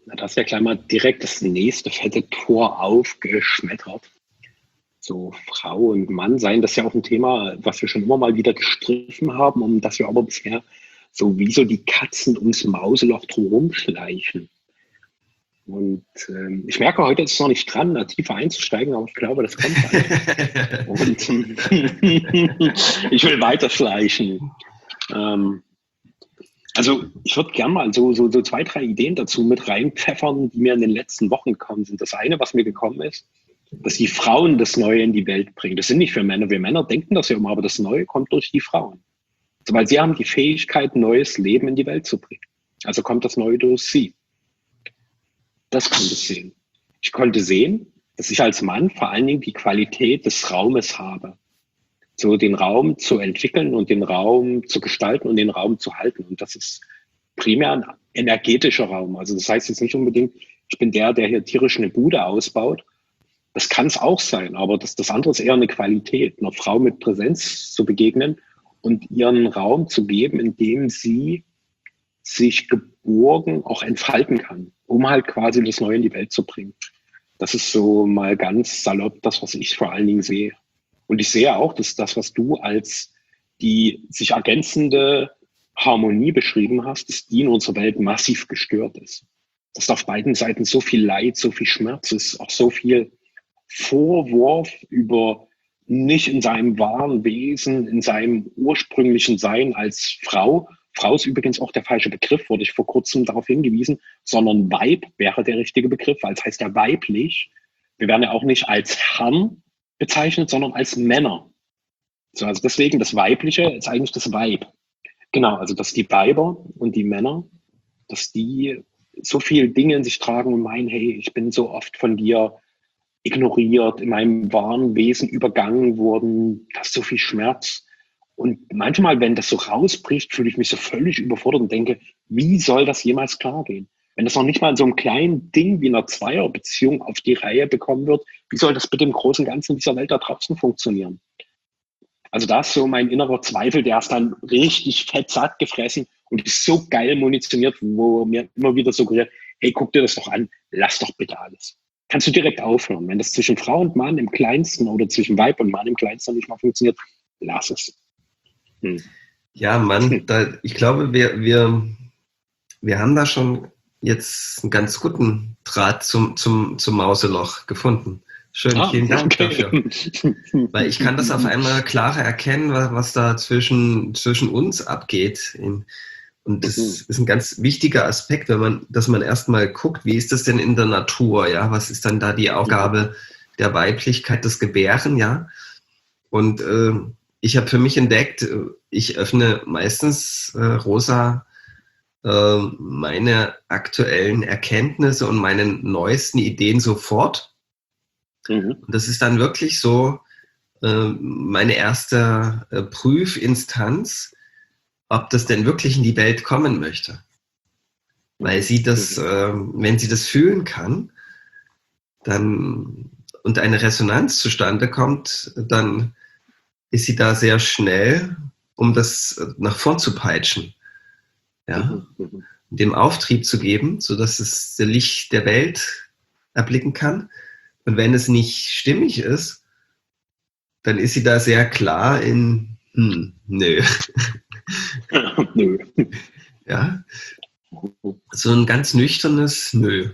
Na, das ist ja gleich mal direkt das nächste fette Tor aufgeschmettert. So Frau und Mann sein, das ist ja auch ein Thema, was wir schon immer mal wieder gestriffen haben, um das wir aber bisher so wie so die Katzen ums Mauseloch drumherum schleichen. Und ich merke, heute ist es noch nicht dran, da tiefer einzusteigen, aber ich glaube, das kommt bald. Und ich will weiter schleichen. Ähm, also ich würde gerne mal so zwei, drei Ideen dazu mit reinpfeffern, die mir in den letzten Wochen gekommen sind. Das eine, was mir gekommen ist, dass die Frauen das Neue in die Welt bringen. Das sind nicht für Männer. Wir Männer denken das ja immer, aber das Neue kommt durch die Frauen. Also, weil sie haben die Fähigkeit, neues Leben in die Welt zu bringen. Also kommt das Neue durch sie. Das konnte ich sehen. Ich konnte sehen, dass ich als Mann vor allen Dingen die Qualität des Raumes habe. So den Raum zu entwickeln und den Raum zu gestalten und den Raum zu halten. Und das ist primär ein energetischer Raum. Also das heißt jetzt nicht unbedingt, ich bin der hier tierisch eine Bude ausbaut. Das kann es auch sein, aber das andere ist eher eine Qualität, einer Frau mit Präsenz zu begegnen und ihren Raum zu geben, in dem sie sich geborgen auch entfalten kann, um halt quasi das Neue in die Welt zu bringen. Das ist so mal ganz salopp das, was ich vor allen Dingen sehe. Und ich sehe auch, dass das, was du als die sich ergänzende Harmonie beschrieben hast, dass die in unserer Welt massiv gestört ist. Dass auf beiden Seiten so viel Leid, so viel Schmerz ist, auch so viel Vorwurf über nicht in seinem wahren Wesen, in seinem ursprünglichen Sein als Frau. Frau ist übrigens auch der falsche Begriff, wurde ich vor kurzem darauf hingewiesen, sondern Weib wäre der richtige Begriff, weil es heißt ja weiblich. Wir werden ja auch nicht als Herrn bezeichnet, sondern als Männer. So, also deswegen das Weibliche ist eigentlich das Weib. Genau, also dass die Weiber und die Männer, dass die so viel Dinge in sich tragen und meinen, hey, ich bin so oft von dir ignoriert, in meinem wahren Wesen übergangen worden, da ist so viel Schmerz. Und manchmal, wenn das so rausbricht, fühle ich mich so völlig überfordert und denke, wie soll das jemals klar gehen? Wenn das noch nicht mal in so einem kleinen Ding wie einer Zweierbeziehung auf die Reihe bekommen wird, wie soll das bitte im großen und Ganzen dieser Welt da draußen funktionieren? Also da ist so mein innerer Zweifel, der ist dann richtig fett satt gefressen und ist so geil munitioniert, wo mir immer wieder suggeriert, hey, guck dir das doch an, lass doch bitte alles. Kannst du direkt aufhören. Wenn das zwischen Frau und Mann im Kleinsten oder zwischen Weib und Mann im Kleinsten nicht mal funktioniert, lass es. Ja, Mann, ich glaube, wir haben da schon jetzt einen ganz guten Draht zum Mauseloch gefunden. Schön, vielen Dank dafür. Weil ich kann das auf einmal klarer erkennen, was da zwischen uns abgeht. Und das ist ein ganz wichtiger Aspekt, dass man erstmal guckt, wie ist das denn in der Natur, ja? Was ist dann da die Aufgabe der Weiblichkeit, des Gebären, ja? Und ich habe für mich entdeckt, ich öffne meistens, Rosa, meine aktuellen Erkenntnisse und meine neuesten Ideen sofort. Und das ist dann wirklich so meine erste Prüfinstanz, ob das denn wirklich in die Welt kommen möchte. Weil sie das, wenn sie das fühlen kann, dann und eine Resonanz zustande kommt, dann ist sie da sehr schnell, um das nach vorn zu peitschen. Ja? Dem Auftrieb zu geben, sodass es das Licht der Welt erblicken kann. Und wenn es nicht stimmig ist, dann ist sie da sehr klar in nö. Nö. Ja, so ein ganz nüchternes Nö.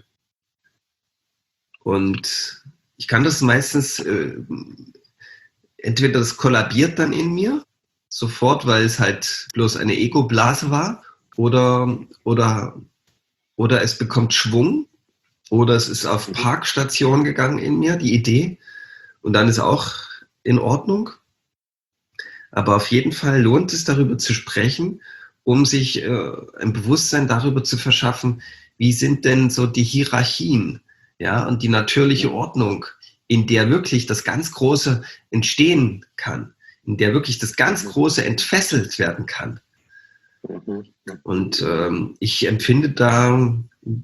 Und ich kann das meistens, entweder das kollabiert dann in mir, sofort, weil es halt bloß eine Ego-Blase war, oder es bekommt Schwung, oder es ist auf Parkstation gegangen in mir, die Idee, und dann ist auch in Ordnung. Aber auf jeden Fall lohnt es, darüber zu sprechen, um sich ein Bewusstsein darüber zu verschaffen, wie sind denn so die Hierarchien, ja, und die natürliche Ordnung, in der wirklich das ganz Große entstehen kann, in der wirklich das ganz Große entfesselt werden kann. Und ich empfinde da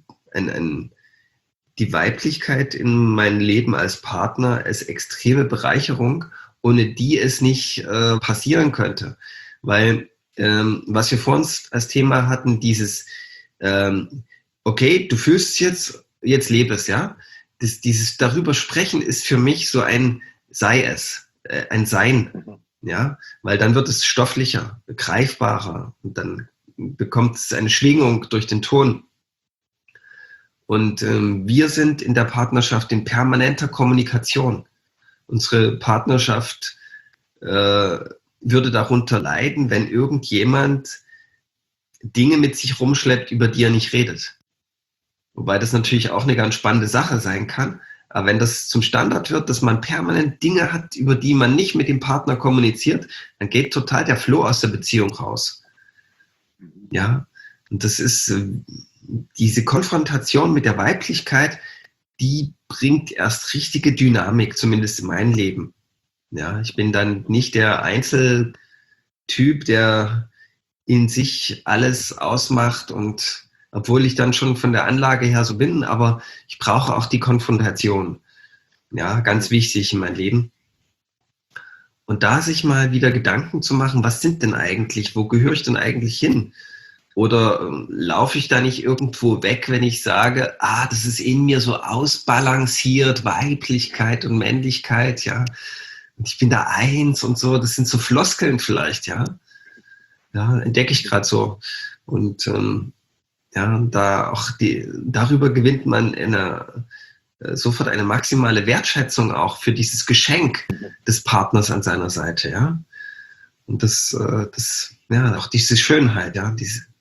die Weiblichkeit in meinem Leben als Partner als extreme Bereicherung, ohne die es nicht passieren könnte. Weil was wir vor uns als Thema hatten, dieses okay, du fühlst es jetzt lebe es, ja. Dieses darüber sprechen ist für mich so ein ein Sein, ja, weil dann wird es stofflicher, greifbarer und dann bekommt es eine Schwingung durch den Ton. Und wir sind in der Partnerschaft in permanenter Kommunikation. Unsere Partnerschaft würde darunter leiden, wenn irgendjemand Dinge mit sich rumschleppt, über die er nicht redet. Wobei das natürlich auch eine ganz spannende Sache sein kann. Aber wenn das zum Standard wird, dass man permanent Dinge hat, über die man nicht mit dem Partner kommuniziert, dann geht total der Flow aus der Beziehung raus. Ja, und das ist diese Konfrontation mit der Weiblichkeit, die bringt erst richtige Dynamik, zumindest in meinem Leben. Ja, ich bin dann nicht der Einzeltyp, der in sich alles ausmacht und obwohl ich dann schon von der Anlage her so bin, aber ich brauche auch die Konfrontation. Ja, ganz wichtig in meinem Leben. Und da sich mal wieder Gedanken zu machen, was sind denn eigentlich, wo gehöre ich denn eigentlich hin? Oder laufe ich da nicht irgendwo weg, wenn ich sage, das ist in mir so ausbalanciert, Weiblichkeit und Männlichkeit, ja. Und ich bin da eins und so, das sind so Floskeln vielleicht, ja. Ja, entdecke ich gerade so. Und da auch darüber gewinnt man sofort eine maximale Wertschätzung auch für dieses Geschenk des Partners an seiner Seite, ja. Und auch diese Schönheit, ja,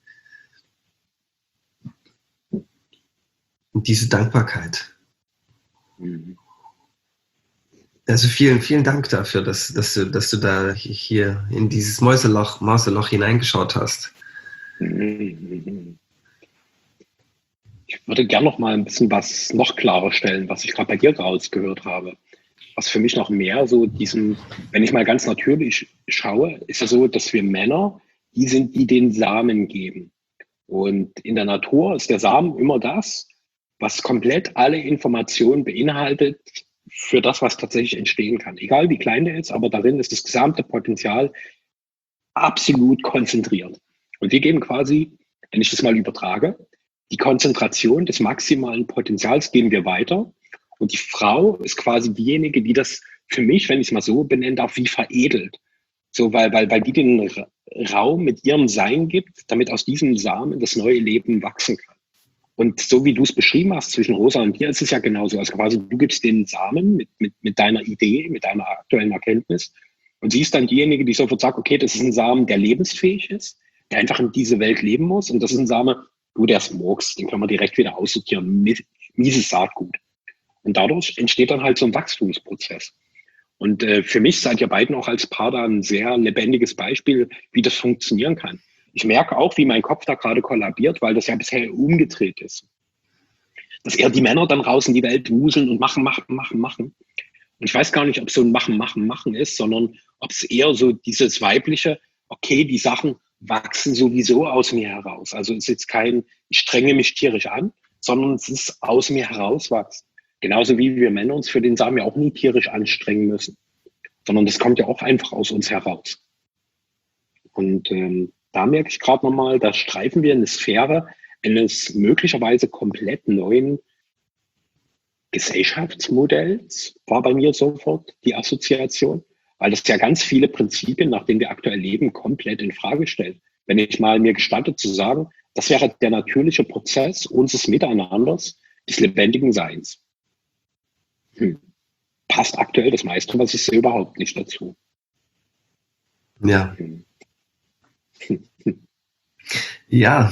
diese Dankbarkeit. Also vielen, vielen Dank dafür, dass du da hier in dieses Mauseloch hineingeschaut hast. Ich würde gerne noch mal ein bisschen was noch klarer stellen, was ich gerade bei dir rausgehört habe. Was für mich noch mehr so wenn ich mal ganz natürlich schaue, ist es so, dass wir Männer, die sind, die den Samen geben. Und in der Natur ist der Samen immer das, was komplett alle Informationen beinhaltet für das, was tatsächlich entstehen kann. Egal wie klein der ist, aber darin ist das gesamte Potenzial absolut konzentriert. Und wir geben quasi, wenn ich das mal übertrage, die Konzentration des maximalen Potenzials geben wir weiter. Und die Frau ist quasi diejenige, die das für mich, wenn ich es mal so benennen darf, wie veredelt. So, weil die den Raum mit ihrem Sein gibt, damit aus diesem Samen das neue Leben wachsen kann. Und so wie du es beschrieben hast zwischen Rosa und dir, ist es ja genauso. Also quasi du gibst den Samen mit deiner Idee, mit deiner aktuellen Erkenntnis. Und sie ist dann diejenige, die sofort sagt, okay, das ist ein Samen, der lebensfähig ist, der einfach in diese Welt leben muss. Und das ist ein Samen, der ist Murks, den können wir direkt wieder aussortieren. Mieses Saatgut. Und dadurch entsteht dann halt so ein Wachstumsprozess. Und für mich seid ihr beiden auch als Paar da ein sehr lebendiges Beispiel, wie das funktionieren kann. Ich merke auch, wie mein Kopf da gerade kollabiert, weil das ja bisher umgedreht ist. Dass eher die Männer dann raus in die Welt wuseln und machen. Und ich weiß gar nicht, ob es so ein Machen ist, sondern ob es eher so dieses weibliche, okay, die Sachen wachsen sowieso aus mir heraus. Also es ist jetzt kein, ich strenge mich tierisch an, sondern es ist aus mir herauswachsen. Genauso wie wir Männer uns für den Samen ja auch nie tierisch anstrengen müssen, sondern das kommt ja auch einfach aus uns heraus. Und da merke ich gerade nochmal, da streifen wir eine Sphäre eines möglicherweise komplett neuen Gesellschaftsmodells, war bei mir sofort die Assoziation, weil das ja ganz viele Prinzipien, nach denen wir aktuell leben, komplett in Frage stellt. Wenn ich mal mir gestatte zu sagen, das wäre der natürliche Prozess unseres Miteinanders, des lebendigen Seins. Passt aktuell das meiste, was ich sehe, überhaupt nicht dazu. Ja. Ja.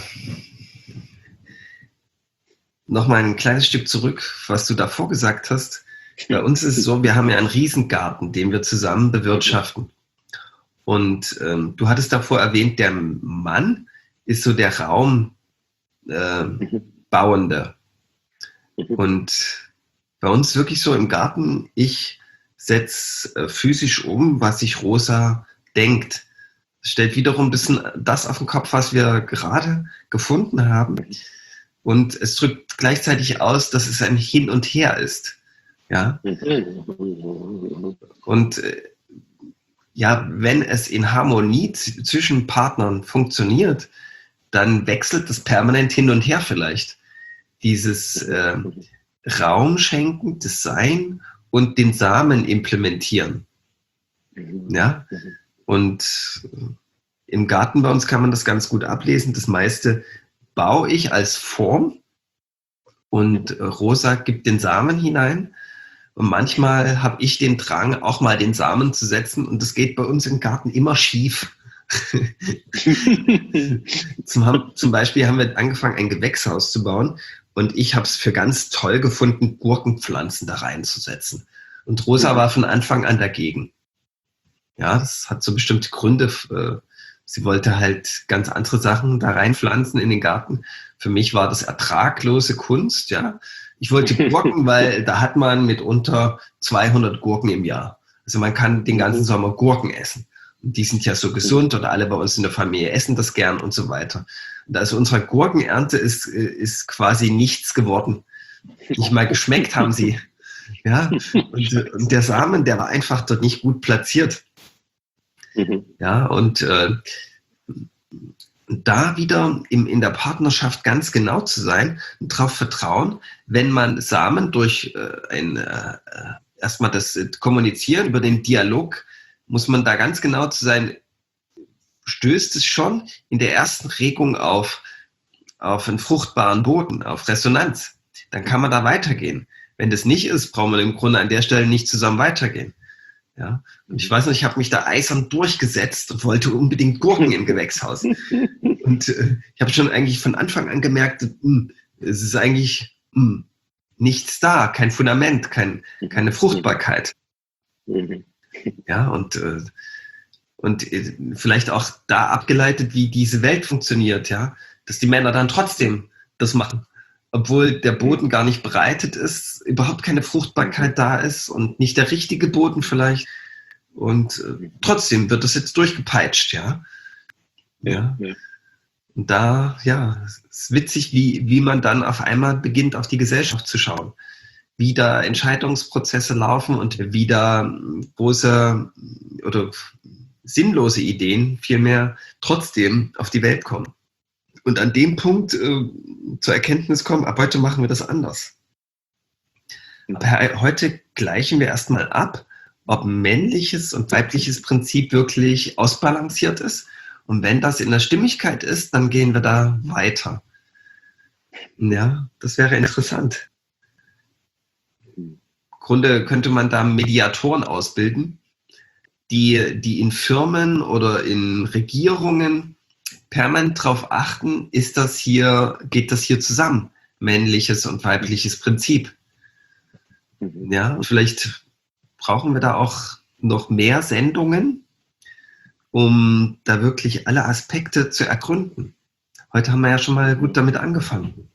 Nochmal ein kleines Stück zurück, was du davor gesagt hast. Bei uns ist es so, wir haben ja einen Riesengarten, den wir zusammen bewirtschaften. Und du hattest davor erwähnt, der Mann ist so der Raumbauende. Und bei uns wirklich so im Garten, ich setze physisch um, was sich Rosa denkt. Das stellt wiederum ein bisschen das auf den Kopf, was wir gerade gefunden haben. Und es drückt gleichzeitig aus, dass es ein Hin und Her ist. Ja. Und wenn es in Harmonie zwischen Partnern funktioniert, dann wechselt das permanent hin und her vielleicht. dieses Raum schenken, das Sein und den Samen implementieren. Ja? Und im Garten bei uns kann man das ganz gut ablesen. Das meiste baue ich als Form und Rosa gibt den Samen hinein. Und manchmal habe ich den Drang, auch mal den Samen zu setzen, und das geht bei uns im Garten immer schief. Zum Beispiel haben wir angefangen, ein Gewächshaus zu bauen, und ich habe es für ganz toll gefunden, Gurkenpflanzen da reinzusetzen. Und Rosa war von Anfang an dagegen. Ja, das hat so bestimmte Gründe. Sie wollte halt ganz andere Sachen da reinpflanzen in den Garten. Für mich war das ertraglose Kunst, ja. Ich wollte Gurken, weil da hat man mitunter 200 Gurken im Jahr. Also man kann den ganzen Sommer Gurken essen. Und die sind ja so gesund, und alle bei uns in der Familie essen das gern und so weiter. Und also unsere Gurkenernte ist quasi nichts geworden. Nicht mal geschmeckt haben sie. Ja, und der Samen, der war einfach dort nicht gut platziert. Ja, und da wieder in der Partnerschaft ganz genau zu sein und darauf vertrauen, wenn man Samen durch erstmal das Kommunizieren, über den Dialog, muss man da ganz genau zu sein, stößt es schon in der ersten Regung auf einen fruchtbaren Boden, auf Resonanz. Dann kann man da weitergehen. Wenn das nicht ist, brauchen wir im Grunde an der Stelle nicht zusammen weitergehen. Ja, und ich weiß noch, ich habe mich da eisern durchgesetzt und wollte unbedingt Gurken im Gewächshaus. Und ich habe schon eigentlich von Anfang an gemerkt, es ist eigentlich nichts da, kein Fundament, keine Fruchtbarkeit. Ja, und vielleicht auch da abgeleitet, wie diese Welt funktioniert, ja, dass die Männer dann trotzdem das machen, obwohl der Boden gar nicht bereitet ist, überhaupt keine Fruchtbarkeit da ist und nicht der richtige Boden vielleicht. Und trotzdem wird das jetzt durchgepeitscht, ja. Ja. Und da, ja, es ist witzig, wie man dann auf einmal beginnt, auf die Gesellschaft zu schauen. Wie da Entscheidungsprozesse laufen und wie da große oder sinnlose Ideen vielmehr trotzdem auf die Welt kommen. Und an dem Punkt zur Erkenntnis kommen, ab heute machen wir das anders. Aber heute gleichen wir erstmal ab, ob männliches und weibliches Prinzip wirklich ausbalanciert ist. Und wenn das in der Stimmigkeit ist, dann gehen wir da weiter. Ja, das wäre interessant. Im Grunde könnte man da Mediatoren ausbilden, die in Firmen oder in Regierungen permanent darauf achten, geht das hier zusammen, männliches und weibliches Prinzip. Ja, und vielleicht brauchen wir da auch noch mehr Sendungen, um da wirklich alle Aspekte zu ergründen. Heute haben wir ja schon mal gut damit angefangen.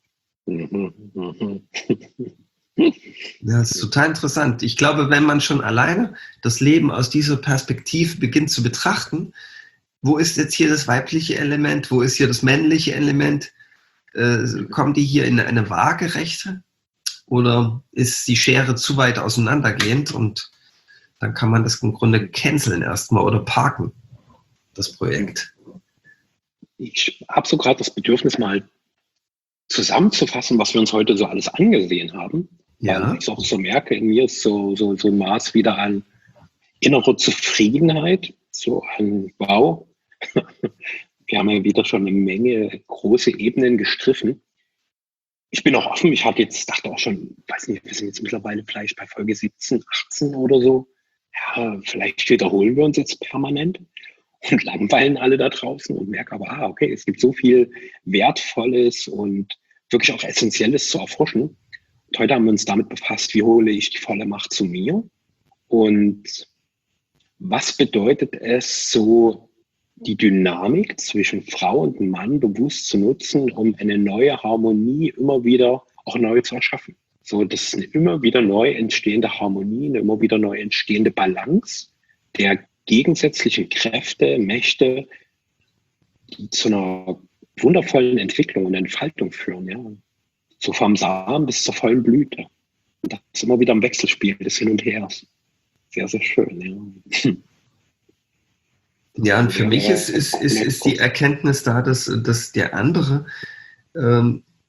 Ja, das ist total interessant. Ich glaube, wenn man schon alleine das Leben aus dieser Perspektive beginnt zu betrachten, wo ist jetzt hier das weibliche Element, wo ist hier das männliche Element, kommen die hier in eine Waagerechte oder ist die Schere zu weit auseinandergehend, und dann kann man das im Grunde canceln erstmal oder parken, das Projekt. Ich habe so gerade das Bedürfnis, mal zusammenzufassen, was wir uns heute so alles angesehen haben. Ja. Weil ich auch so merke, in mir ist so ein Maß wieder an innerer Zufriedenheit, so an Wow. Wir haben ja wieder schon eine Menge große Ebenen gestriffen. Ich bin auch offen, dachte auch schon, weiß nicht, wir sind jetzt mittlerweile vielleicht bei Folge 17, 18 oder so. Ja, vielleicht wiederholen wir uns jetzt permanent und langweilen alle da draußen und merke aber, okay, es gibt so viel Wertvolles und wirklich auch Essentielles zu erforschen. Und heute haben wir uns damit befasst, wie hole ich die volle Macht zu mir und was bedeutet es, so die Dynamik zwischen Frau und Mann bewusst zu nutzen, um eine neue Harmonie immer wieder auch neu zu erschaffen. So, das ist eine immer wieder neu entstehende Harmonie, eine immer wieder neu entstehende Balance der gegensätzlichen Kräfte, Mächte, die zu einer wundervollen Entwicklung und Entfaltung führen. Ja. So vom Samen bis zur vollen Blüte. Und das ist immer wieder ein Wechselspiel des Hin und Hers. Sehr, sehr schön. Ja. Ja, und für mich ist die Erkenntnis da, dass der andere, der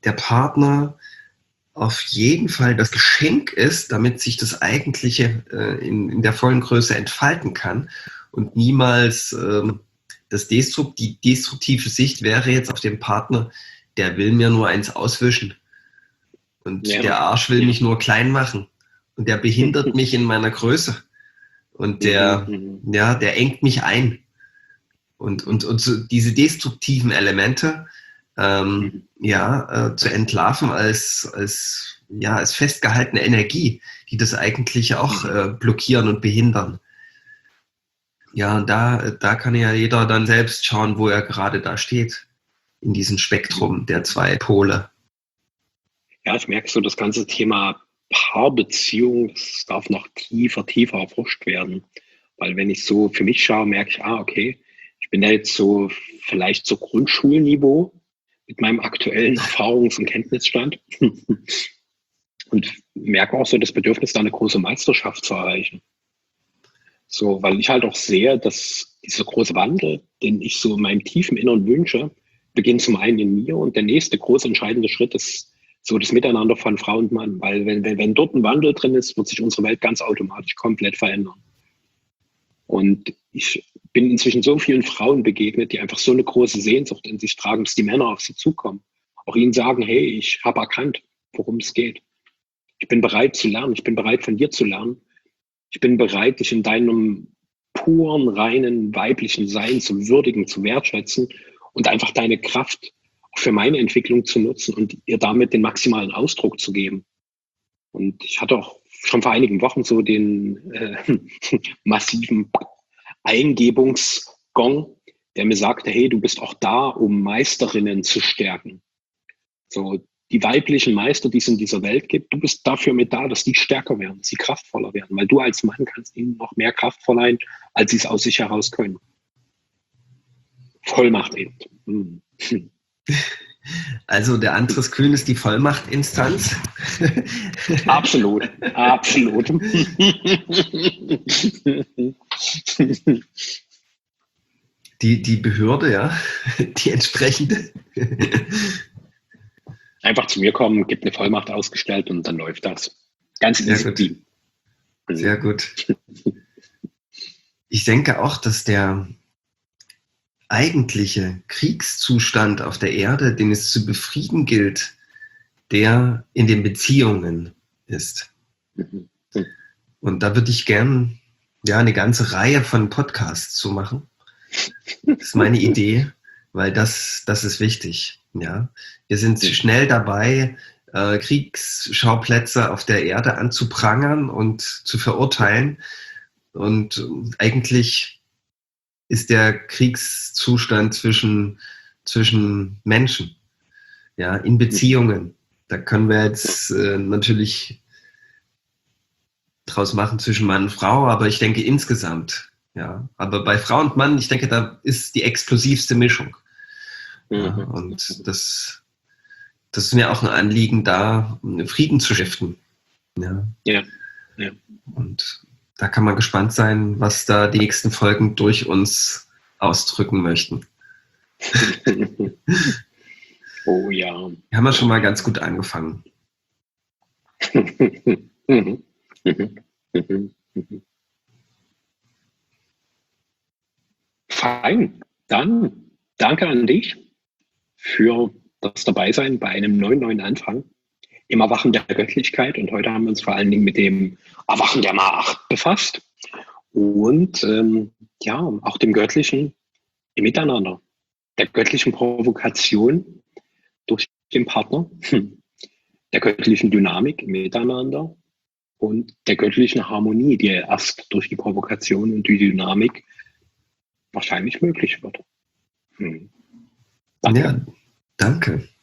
der Partner auf jeden Fall das Geschenk ist, damit sich das Eigentliche in der vollen Größe entfalten kann und niemals die destruktive Sicht wäre jetzt auf den Partner, der will mir nur eins auswischen und der Arsch will mich nur klein machen und der behindert mich in meiner Größe und der engt mich ein und so diese destruktiven Elemente zu entlarven als festgehaltene Energie, die das eigentlich auch blockieren und behindern. Ja, und da kann ja jeder dann selbst schauen, wo er gerade da steht, in diesem Spektrum der zwei Pole. Ja, ich merke so, das ganze Thema Paarbeziehung, das darf noch tiefer erforscht werden. Weil wenn ich so für mich schaue, merke ich, okay, ich bin da jetzt so vielleicht so Grundschulniveau mit meinem aktuellen Erfahrungs- und Kenntnisstand und merke auch so das Bedürfnis, da eine große Meisterschaft zu erreichen. So, weil ich halt auch sehe, dass dieser große Wandel, den ich so in meinem tiefen Innern wünsche, beginnt zum einen in mir und der nächste große entscheidende Schritt ist so das Miteinander von Frau und Mann. Weil wenn dort ein Wandel drin ist, wird sich unsere Welt ganz automatisch komplett verändern. Und ich bin inzwischen so vielen Frauen begegnet, die einfach so eine große Sehnsucht in sich tragen, dass die Männer auf sie zukommen. Auch ihnen sagen, hey, ich habe erkannt, worum es geht. Ich bin bereit zu lernen. Ich bin bereit, von dir zu lernen. Ich bin bereit, dich in deinem puren, reinen, weiblichen Sein zu würdigen, zu wertschätzen und einfach deine Kraft auch für meine Entwicklung zu nutzen und ihr damit den maximalen Ausdruck zu geben. Und ich hatte auch schon vor einigen Wochen so den massiven Eingebungsgong, der mir sagte, hey, du bist auch da, um Meisterinnen zu stärken. So die weiblichen Meister, die es in dieser Welt gibt, du bist dafür mit da, dass die stärker werden, dass sie kraftvoller werden, weil du als Mann kannst ihnen noch mehr Kraft verleihen, als sie es aus sich heraus können. Vollmacht eben. Also der Andres Kühn ist die Vollmachtinstanz. Absolut. Die Behörde, ja, die entsprechende. Einfach zu mir kommen, gibt eine Vollmacht ausgestellt und dann läuft das. Ganz easy. Sehr gut. Ich denke auch, dass der eigentliche Kriegszustand auf der Erde, den es zu befrieden gilt, der in den Beziehungen ist. Und da würde ich gern eine ganze Reihe von Podcasts zu machen. Das ist meine Idee, weil das ist wichtig. Ja, wir sind schnell dabei, Kriegsschauplätze auf der Erde anzuprangern und zu verurteilen. Und eigentlich ist der Kriegszustand zwischen Menschen, ja, in Beziehungen. Da können wir jetzt natürlich draus machen zwischen Mann und Frau, aber ich denke insgesamt, ja. Aber bei Frau und Mann, ich denke, da ist die explosivste Mischung. Ja, und das ist mir auch ein Anliegen, da Frieden zu stiften. Ja. Und da kann man gespannt sein, was da die nächsten Folgen durch uns ausdrücken möchten. Oh ja. Wir haben ja schon mal ganz gut angefangen. Fein. Dann danke an dich für das Dabeisein bei einem neuen Anfang im Erwachen der Göttlichkeit. Und heute haben wir uns vor allen Dingen mit dem Erwachen der Macht befasst und auch dem Göttlichen im Miteinander, der göttlichen Provokation durch den Partner, der göttlichen Dynamik im Miteinander und der göttlichen Harmonie, die erst durch die Provokation und die Dynamik wahrscheinlich möglich wird. Danke. Ja, danke.